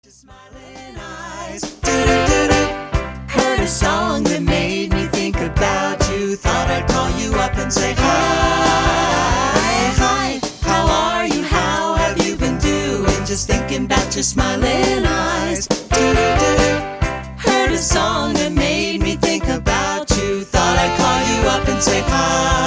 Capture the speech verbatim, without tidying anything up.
Smiling eyes, doo-doo-doo-doo. Heard a song that made me think about you. Thought I'd call you up and say hi, hi. How are you? How have you been doing? Just thinking about your smiling eyes, doo-doo-doo. Heard a song that made me think about you. Thought I'd call you up and say hi.